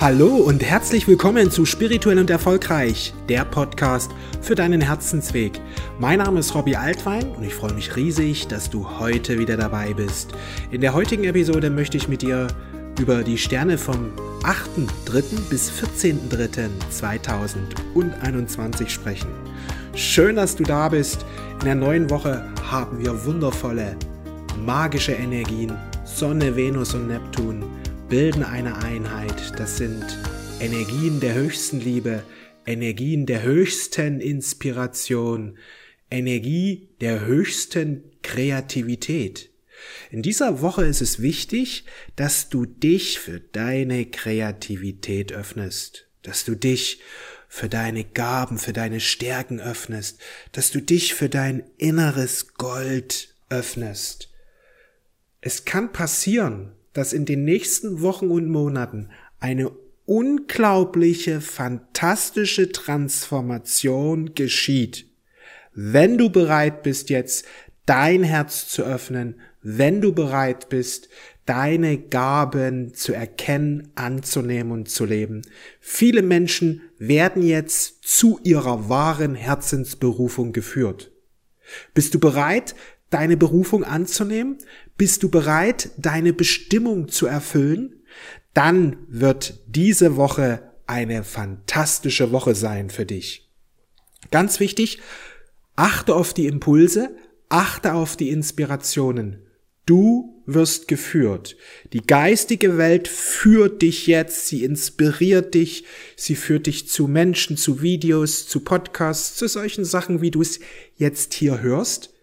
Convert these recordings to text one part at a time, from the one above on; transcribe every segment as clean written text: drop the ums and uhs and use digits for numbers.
Hallo und herzlich willkommen zu Spirituell und Erfolgreich, der Podcast für deinen Herzensweg. Mein Name ist Robby Altwein und ich freue mich riesig, dass du heute wieder dabei bist. In der heutigen Episode möchte ich mit dir über die Sterne vom 8.3. bis 14.3.2021 sprechen. Schön, dass du da bist. In der neuen Woche haben wir wundervolle, magische Energien. Sonne, Venus und Neptun bilden eine Einheit. Das sind Energien der höchsten Liebe, Energien der höchsten Inspiration, Energie der höchsten Kreativität. In dieser Woche ist es wichtig, dass du dich für deine Kreativität öffnest, dass du dich für deine Gaben, für deine Stärken öffnest, dass du dich für dein inneres Gold öffnest. Es kann passieren, dass in den nächsten Wochen und Monaten eine unglaubliche, fantastische Transformation geschieht. Wenn du bereit bist, jetzt dein Herz zu öffnen, wenn du bereit bist, deine Gaben zu erkennen, anzunehmen und zu leben. Viele Menschen werden jetzt zu ihrer wahren Herzensberufung geführt. Bist du bereit, deine Berufung anzunehmen? Bist du bereit, deine Bestimmung zu erfüllen? Dann wird diese Woche eine fantastische Woche sein für dich. Ganz wichtig, achte auf die Impulse, achte auf die Inspirationen. Du wirst geführt. Die geistige Welt führt dich jetzt, sie inspiriert dich, sie führt dich zu Menschen, zu Videos, zu Podcasts, zu solchen Sachen, wie du es jetzt hier hörst,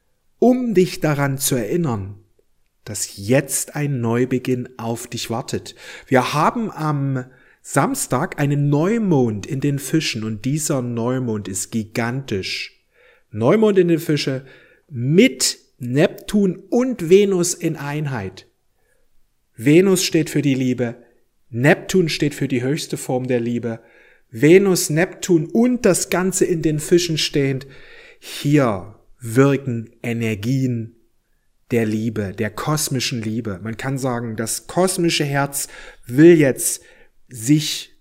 um dich daran zu erinnern, dass jetzt ein Neubeginn auf dich wartet. Wir haben am Samstag einen Neumond in den Fischen und dieser Neumond ist gigantisch. Neumond in den Fischen mit Neptun und Venus in Einheit. Venus steht für die Liebe, Neptun steht für die höchste Form der Liebe. Venus, Neptun und das Ganze in den Fischen stehend. Hier wirken Energien der Liebe, der kosmischen Liebe. Man kann sagen, das kosmische Herz will jetzt sich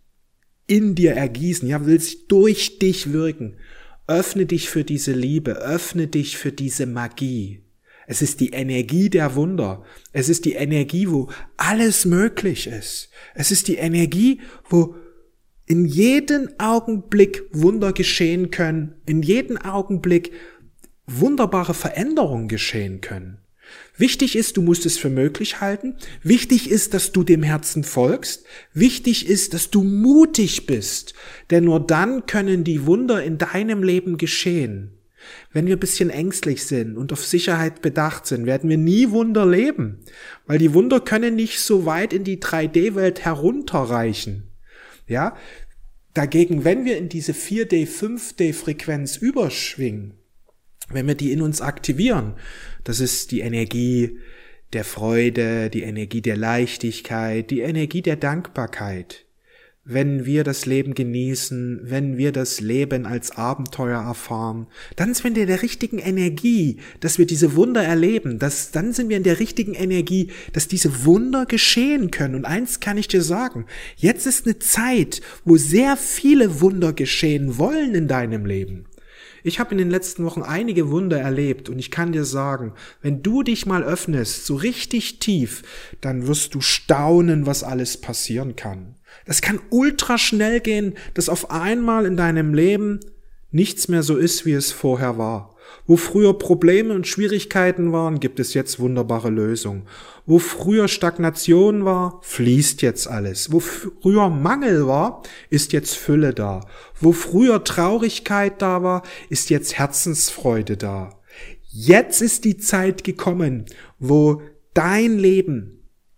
in dir ergießen, ja, will sich durch dich wirken. Öffne dich für diese Liebe, öffne dich für diese Magie. Es ist die Energie der Wunder. Es ist die Energie, wo alles möglich ist. Es ist die Energie, wo in jedem Augenblick Wunder geschehen können, in jedem Augenblick wunderbare Veränderungen geschehen können. Wichtig ist, du musst es für möglich halten. Wichtig ist, dass du dem Herzen folgst. Wichtig ist, dass du mutig bist. Denn nur dann können die Wunder in deinem Leben geschehen. Wenn wir ein bisschen ängstlich sind und auf Sicherheit bedacht sind, werden wir nie Wunder leben. Weil die Wunder können nicht so weit in die 3D-Welt herunterreichen. Ja? Dagegen, wenn wir in diese 4D, 5D-Frequenz überschwingen, wenn wir die in uns aktivieren, das ist die Energie der Freude, die Energie der Leichtigkeit, die Energie der Dankbarkeit. Wenn wir das Leben genießen, wenn wir das Leben als Abenteuer erfahren, dann sind wir in der richtigen Energie, dass wir diese Wunder erleben. Dann sind wir in der richtigen Energie, dass diese Wunder geschehen können. Und eins kann ich dir sagen, jetzt ist eine Zeit, wo sehr viele Wunder geschehen wollen in deinem Leben. Ich habe in den letzten Wochen einige Wunder erlebt und ich kann dir sagen, wenn du dich mal öffnest, so richtig tief, dann wirst du staunen, was alles passieren kann. Das kann ultra schnell gehen, dass auf einmal in deinem Leben nichts mehr so ist, wie es vorher war. Wo früher Probleme und Schwierigkeiten waren, gibt es jetzt wunderbare Lösungen. Wo früher Stagnation war, fließt jetzt alles. Wo früher Mangel war, ist jetzt Fülle da. Wo früher Traurigkeit da war, ist jetzt Herzensfreude da. Jetzt ist die Zeit gekommen, wo dein Leben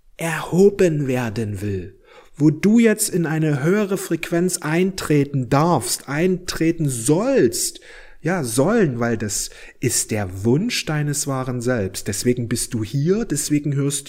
erhoben werden will. Wo du jetzt in eine höhere Frequenz eintreten darfst, eintreten sollst. Ja, sollen, weil das ist der Wunsch deines wahren Selbst. Deswegen bist du hier, deswegen hörst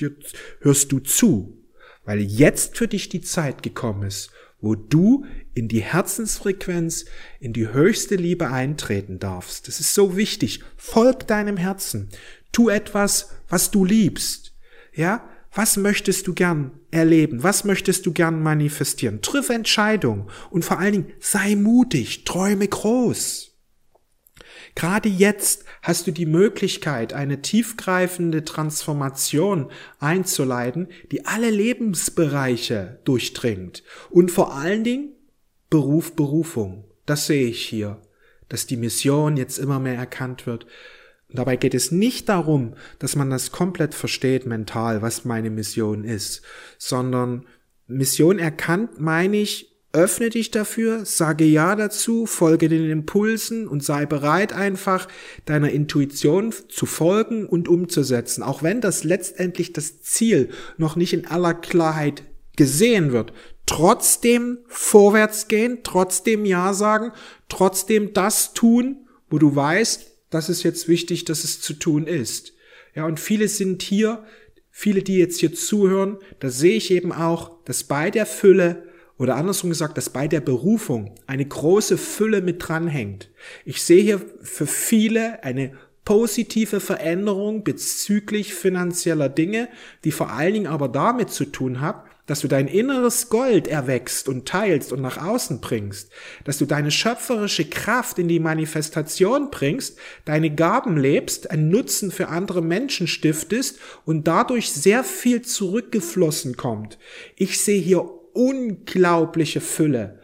du zu. Weil jetzt für dich die Zeit gekommen ist, wo du in die Herzensfrequenz, in die höchste Liebe eintreten darfst. Das ist so wichtig. Folg deinem Herzen. Tu etwas, was du liebst. Ja, Was möchtest du gern erleben? Was möchtest du gern manifestieren? Triff Entscheidungen und vor allen Dingen sei mutig, träume groß. Gerade jetzt hast du die Möglichkeit, eine tiefgreifende Transformation einzuleiten, die alle Lebensbereiche durchdringt. Und vor allen Dingen Berufung. Das sehe ich hier, dass die Mission jetzt immer mehr erkannt wird. Und dabei geht es nicht darum, dass man das komplett versteht mental, was meine Mission ist, sondern Mission erkannt meine ich, öffne dich dafür, sage Ja dazu, folge den Impulsen und sei bereit einfach deiner Intuition zu folgen und umzusetzen. Auch wenn das letztendlich das Ziel noch nicht in aller Klarheit gesehen wird. Trotzdem vorwärts gehen, trotzdem Ja sagen, trotzdem das tun, wo du weißt, das ist jetzt wichtig, dass es zu tun ist. Ja, und viele sind hier, viele, die jetzt hier zuhören, da sehe ich eben auch, dass bei der Fülle oder andersrum gesagt, dass bei der Berufung eine große Fülle mit dranhängt. Ich sehe hier für viele eine positive Veränderung bezüglich finanzieller Dinge, die vor allen Dingen aber damit zu tun hat, dass du dein inneres Gold erwächst und teilst und nach außen bringst, dass du deine schöpferische Kraft in die Manifestation bringst, deine Gaben lebst, einen Nutzen für andere Menschen stiftest und dadurch sehr viel zurückgeflossen kommt. Ich sehe hier unglaubliche Fülle,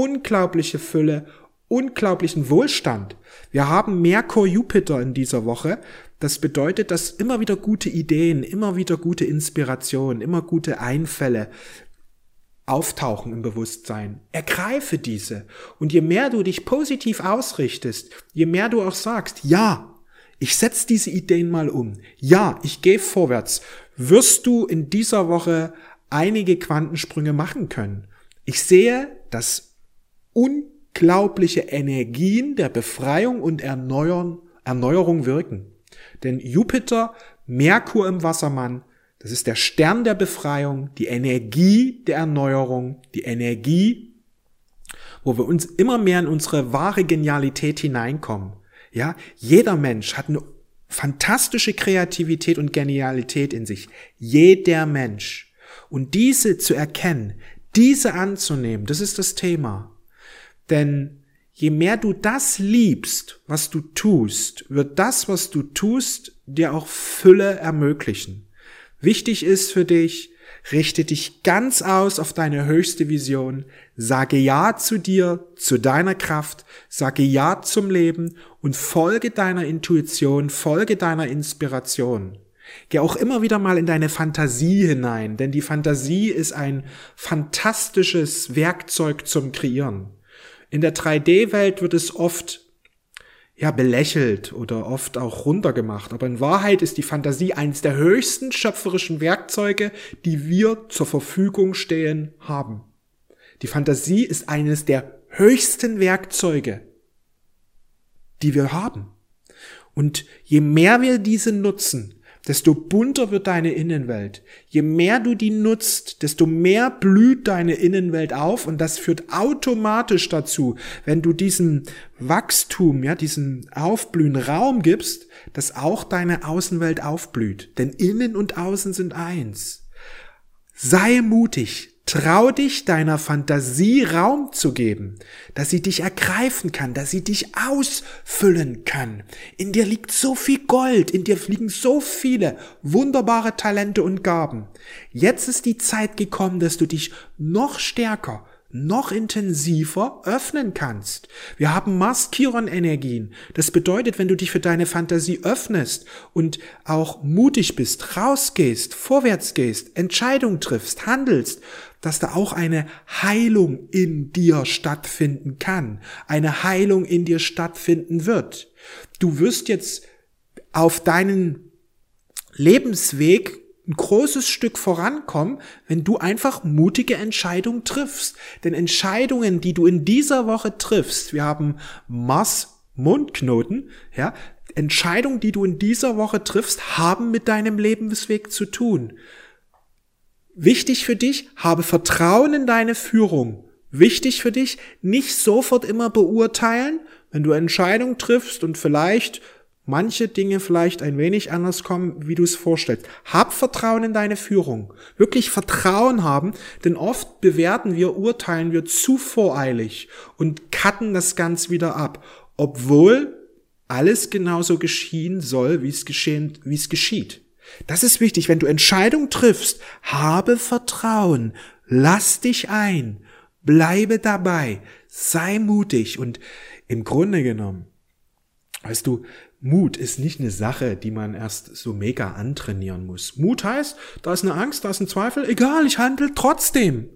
unglaublichen Wohlstand. Wir haben Merkur Jupiter in dieser Woche. Das bedeutet, dass immer wieder gute Ideen, immer wieder gute Inspirationen, immer gute Einfälle auftauchen im Bewusstsein. Ergreife diese. Und je mehr du dich positiv ausrichtest, je mehr du auch sagst, ja, ich setze diese Ideen mal um. Ja, ich gehe vorwärts. Wirst du in dieser Woche einige Quantensprünge machen können. Ich sehe, dass unglaubliche Energien der Befreiung und Erneuerung wirken. Denn Jupiter, Merkur im Wassermann, das ist der Stern der Befreiung, die Energie der Erneuerung, die Energie, wo wir uns immer mehr in unsere wahre Genialität hineinkommen. Ja, jeder Mensch hat eine fantastische Kreativität und Genialität in sich. Jeder Mensch. Und diese zu erkennen, diese anzunehmen, das ist das Thema. Denn je mehr du das liebst, was du tust, wird das, was du tust, dir auch Fülle ermöglichen. Wichtig ist für dich, richte dich ganz aus auf deine höchste Vision, sage Ja zu dir, zu deiner Kraft, sage Ja zum Leben und folge deiner Intuition, folge deiner Inspiration. Geh auch immer wieder mal in deine Fantasie hinein, denn die Fantasie ist ein fantastisches Werkzeug zum Kreieren. In der 3D-Welt wird es oft belächelt oder oft auch runtergemacht, aber in Wahrheit ist die Fantasie eines der höchsten schöpferischen Werkzeuge, die wir zur Verfügung stehen haben. Die Fantasie ist eines der höchsten Werkzeuge, die wir haben. Und je mehr wir diese nutzen, desto bunter wird deine Innenwelt. Je mehr du die nutzt, desto mehr blüht deine Innenwelt auf und das führt automatisch dazu, wenn du diesem Wachstum, diesem Aufblühen Raum gibst, dass auch deine Außenwelt aufblüht. Denn Innen und Außen sind eins. Sei mutig. Trau dich, deiner Fantasie Raum zu geben, dass sie dich ergreifen kann, dass sie dich ausfüllen kann. In dir liegt so viel Gold, in dir liegen so viele wunderbare Talente und Gaben. Jetzt ist die Zeit gekommen, dass du dich noch stärker, noch intensiver öffnen kannst. Wir haben Mars-Chiron-Energien. Das bedeutet, wenn du dich für deine Fantasie öffnest und auch mutig bist, rausgehst, vorwärts gehst, Entscheidungen triffst, handelst, dass da auch eine Heilung in dir stattfinden kann, eine Heilung in dir stattfinden wird. Du wirst jetzt auf deinen Lebensweg ein großes Stück vorankommen, wenn du einfach mutige Entscheidungen triffst. Denn Entscheidungen, die du in dieser Woche triffst, wir haben Mars-Mondknoten, Entscheidungen, die du in dieser Woche triffst, haben mit deinem Lebensweg zu tun. Wichtig für dich, habe Vertrauen in deine Führung. Wichtig für dich, nicht sofort immer beurteilen, wenn du Entscheidungen triffst und vielleicht manche Dinge vielleicht ein wenig anders kommen, wie du es vorstellst. Hab Vertrauen in deine Führung. Wirklich Vertrauen haben, denn oft urteilen wir zu voreilig und cutten das Ganze wieder ab, obwohl alles genauso geschehen soll, wie es geschieht. Das ist wichtig. Wenn du Entscheidungen triffst, habe Vertrauen, lass dich ein, bleibe dabei, sei mutig. Und im Grunde genommen, weißt du, Mut ist nicht eine Sache, die man erst so mega antrainieren muss. Mut heißt, da ist eine Angst, da ist ein Zweifel, egal, ich handle trotzdem.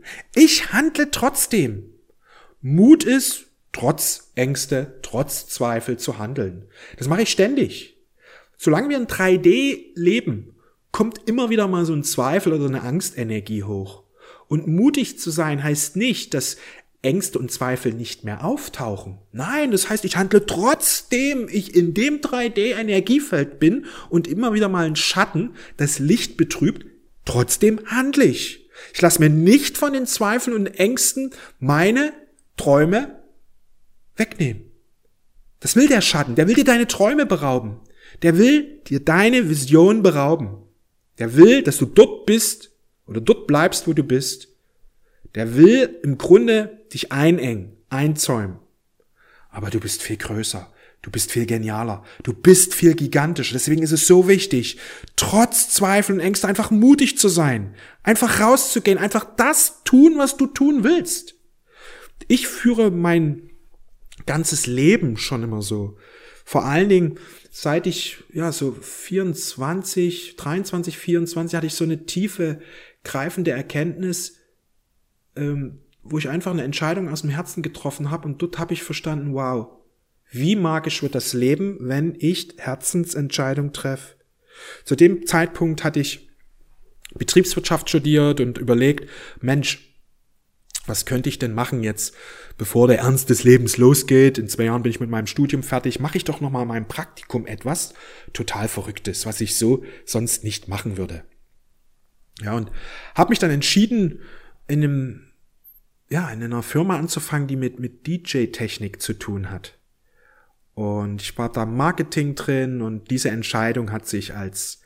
Mut ist, trotz Ängste, trotz Zweifel zu handeln. Das mache ich ständig. Solange wir in 3D leben, kommt immer wieder mal so ein Zweifel oder eine Angstenergie hoch. Und mutig zu sein heißt nicht, dass Ängste und Zweifel nicht mehr auftauchen. Nein, das heißt, ich handle trotzdem ich in dem 3D-Energiefeld bin und immer wieder mal ein Schatten das Licht betrübt, trotzdem handle ich. Ich lasse mir nicht von den Zweifeln und Ängsten meine Träume wegnehmen. Das will der Schatten, der will dir deine Träume berauben. Der will dir deine Vision berauben. Der will, dass du dort bist oder dort bleibst, wo du bist. Der will im Grunde dich einengen, einzäumen. Aber du bist viel größer, du bist viel genialer, du bist viel gigantischer. Deswegen ist es so wichtig, trotz Zweifel und Ängste einfach mutig zu sein, einfach rauszugehen, einfach das tun, was du tun willst. Ich führe mein ganzes Leben schon immer so. Vor allen Dingen, seit ich so 23, 24 hatte ich so eine tiefe, greifende Erkenntnis, wo ich einfach eine Entscheidung aus dem Herzen getroffen habe und dort habe ich verstanden, wow, wie magisch wird das Leben, wenn ich Herzensentscheidung treffe. Zu dem Zeitpunkt hatte ich Betriebswirtschaft studiert und überlegt, Mensch, was könnte ich denn machen jetzt, bevor der Ernst des Lebens losgeht? In 2 Jahren bin ich mit meinem Studium fertig. Mache ich doch noch mal in meinem Praktikum etwas total Verrücktes, was ich so sonst nicht machen würde. Ja, und habe mich dann entschieden, in einer Firma anzufangen, die mit DJ-Technik zu tun hat. Und ich war da im Marketing drin und diese Entscheidung hat sich als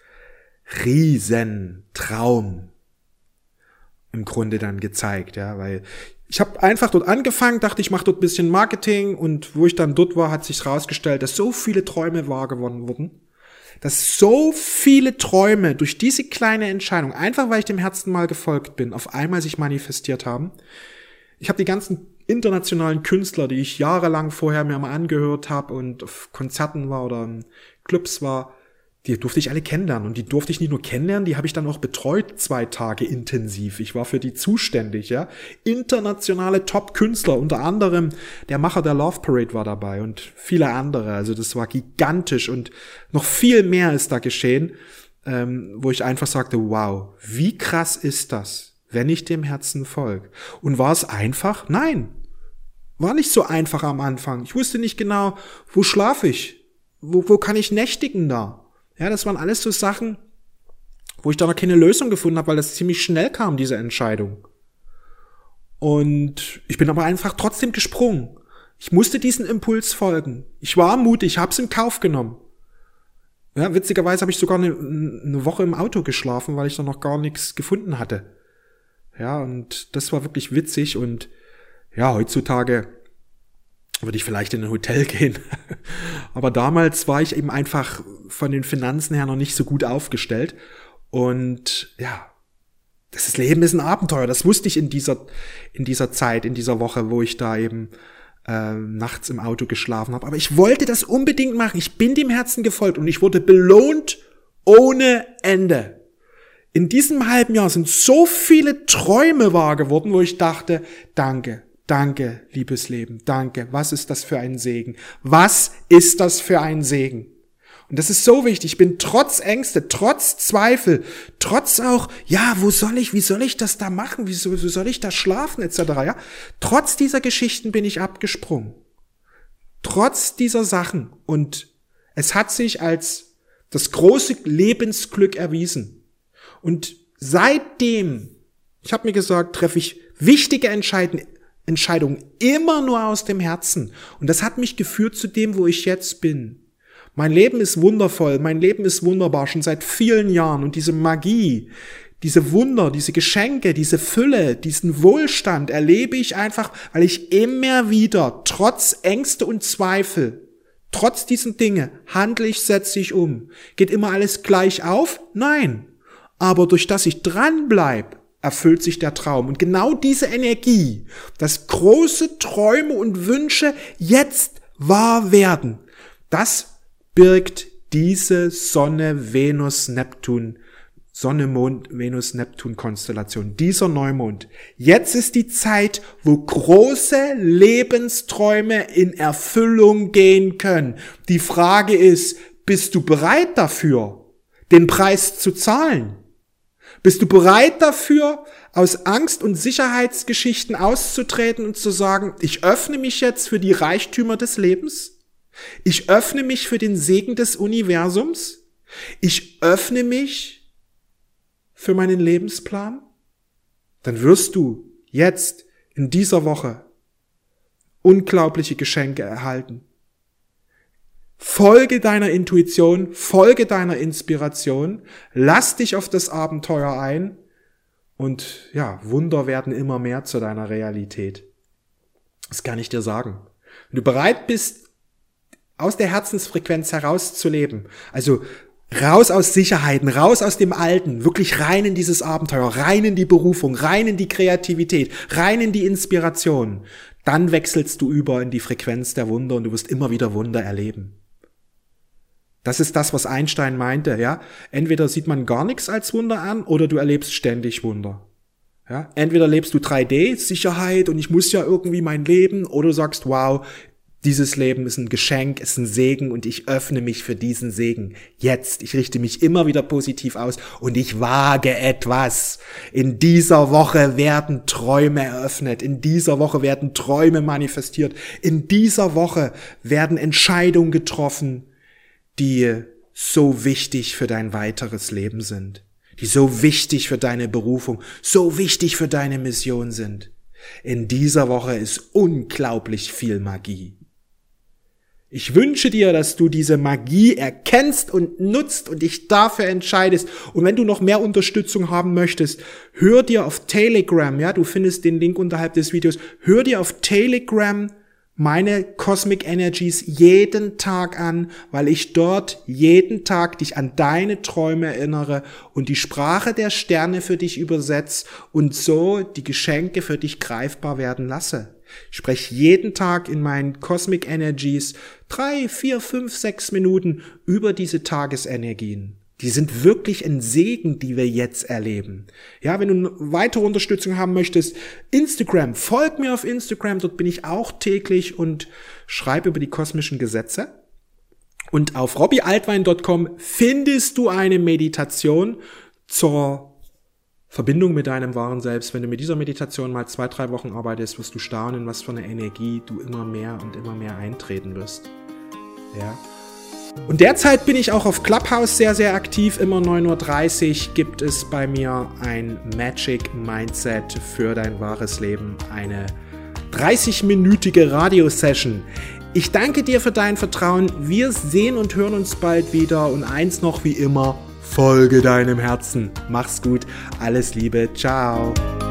Riesentraum im Grunde dann gezeigt, ja, weil ich habe einfach dort angefangen, dachte, ich mache dort ein bisschen Marketing und wo ich dann dort war, hat sich herausgestellt, dass so viele Träume wahr geworden wurden, dass so viele Träume durch diese kleine Entscheidung, einfach weil ich dem Herzen mal gefolgt bin, auf einmal sich manifestiert haben. Ich habe die ganzen internationalen Künstler, die ich jahrelang vorher mir mal angehört habe und auf Konzerten war oder in Clubs war, die durfte ich alle kennenlernen. Und die durfte ich nicht nur kennenlernen, die habe ich dann auch betreut 2 Tage intensiv. Ich war für die zuständig, ja. Internationale Top-Künstler, unter anderem der Macher der Love Parade war dabei und viele andere. Also das war gigantisch und noch viel mehr ist da geschehen, wo ich einfach sagte, wow, wie krass ist das, wenn ich dem Herzen folge. Und war es einfach? Nein, war nicht so einfach am Anfang. Ich wusste nicht genau, wo schlafe ich, wo kann ich nächtigen da. Ja, das waren alles so Sachen, wo ich da noch keine Lösung gefunden habe, weil das ziemlich schnell kam, diese Entscheidung. Und ich bin aber einfach trotzdem gesprungen. Ich musste diesen Impuls folgen. Ich war mutig, ich habe es in Kauf genommen. Ja, witzigerweise habe ich sogar eine Woche im Auto geschlafen, weil ich da noch gar nichts gefunden hatte. Ja, und das war wirklich witzig und ja, heutzutage würde ich vielleicht in ein Hotel gehen. Aber damals war ich eben einfach von den Finanzen her noch nicht so gut aufgestellt. Und ja, das Leben ist ein Abenteuer. Das wusste ich in dieser Zeit, in dieser Woche, wo ich da eben nachts im Auto geschlafen habe. Aber ich wollte das unbedingt machen. Ich bin dem Herzen gefolgt und ich wurde belohnt ohne Ende. In diesem halben Jahr sind so viele Träume wahr geworden, wo ich dachte, danke. Danke, liebes Leben, danke. Was ist das für ein Segen? Was ist das für ein Segen? Und das ist so wichtig. Ich bin trotz Ängste, trotz Zweifel, trotz auch, ja, wie soll ich das da machen? Wie soll ich da schlafen, etc., ja? Trotz dieser Geschichten bin ich abgesprungen. Trotz dieser Sachen. Und es hat sich als das große Lebensglück erwiesen. Und seitdem, ich habe mir gesagt, treffe ich wichtige Entscheidungen immer nur aus dem Herzen. Und das hat mich geführt zu dem, wo ich jetzt bin. Mein Leben ist wundervoll, mein Leben ist wunderbar, schon seit vielen Jahren. Und diese Magie, diese Wunder, diese Geschenke, diese Fülle, diesen Wohlstand erlebe ich einfach, weil ich immer wieder, trotz Ängste und Zweifel, trotz diesen Dinge, handle ich, setze ich um. Geht immer alles gleich auf? Nein. Aber durch das ich dranbleibe, erfüllt sich der Traum. Und genau diese Energie, dass große Träume und Wünsche jetzt wahr werden, das birgt diese Sonne-Venus-Neptun-Konstellation, dieser Neumond. Jetzt ist die Zeit, wo große Lebensträume in Erfüllung gehen können. Die Frage ist, bist du bereit dafür, den Preis zu zahlen? Bist du bereit dafür, aus Angst- und Sicherheitsgeschichten auszutreten und zu sagen, ich öffne mich jetzt für die Reichtümer des Lebens? Ich öffne mich für den Segen des Universums? Ich öffne mich für meinen Lebensplan? Dann wirst du jetzt in dieser Woche unglaubliche Geschenke erhalten. Folge deiner Intuition, folge deiner Inspiration, lass dich auf das Abenteuer ein und ja, Wunder werden immer mehr zu deiner Realität. Das kann ich dir sagen. Wenn du bereit bist, aus der Herzensfrequenz herauszuleben, also raus aus Sicherheiten, raus aus dem Alten, wirklich rein in dieses Abenteuer, rein in die Berufung, rein in die Kreativität, rein in die Inspiration, dann wechselst du über in die Frequenz der Wunder und du wirst immer wieder Wunder erleben. Das ist das, was Einstein meinte, ja. Entweder sieht man gar nichts als Wunder an oder du erlebst ständig Wunder. Ja, entweder lebst du 3D, Sicherheit und ich muss ja irgendwie mein Leben, oder du sagst, wow, dieses Leben ist ein Geschenk, ist ein Segen und ich öffne mich für diesen Segen. Jetzt, ich richte mich immer wieder positiv aus und ich wage etwas. In dieser Woche werden Träume eröffnet, in dieser Woche werden Träume manifestiert, in dieser Woche werden Entscheidungen getroffen, die so wichtig für dein weiteres Leben sind, die so wichtig für deine Berufung, so wichtig für deine Mission sind. In dieser Woche ist unglaublich viel Magie. Ich wünsche dir, dass du diese Magie erkennst und nutzt und dich dafür entscheidest. Und wenn du noch mehr Unterstützung haben möchtest, hör dir auf Telegram, ja, du findest den Link unterhalb des Videos, hör dir auf Telegram meine Cosmic Energies jeden Tag an, weil ich dort jeden Tag dich an deine Träume erinnere und die Sprache der Sterne für dich übersetze und so die Geschenke für dich greifbar werden lasse. Ich spreche jeden Tag in meinen Cosmic Energies 3, 4, 5, 6 Minuten über diese Tagesenergien. Die sind wirklich ein Segen, die wir jetzt erleben. Ja, wenn du weitere Unterstützung haben möchtest, Instagram, folg mir auf Instagram, dort bin ich auch täglich und schreibe über die kosmischen Gesetze. Und auf robbyaltwein.com findest du eine Meditation zur Verbindung mit deinem wahren Selbst. Wenn du mit dieser Meditation mal 2, 3 Wochen arbeitest, wirst du staunen, was für eine Energie du immer mehr und immer mehr eintreten wirst. Ja. Und derzeit bin ich auch auf Clubhouse sehr, sehr aktiv. Immer 9:30 Uhr gibt es bei mir ein Magic Mindset für dein wahres Leben. Eine 30-minütige Radiosession. Ich danke dir für dein Vertrauen. Wir sehen und hören uns bald wieder. Und eins noch wie immer, folge deinem Herzen. Mach's gut. Alles Liebe. Ciao.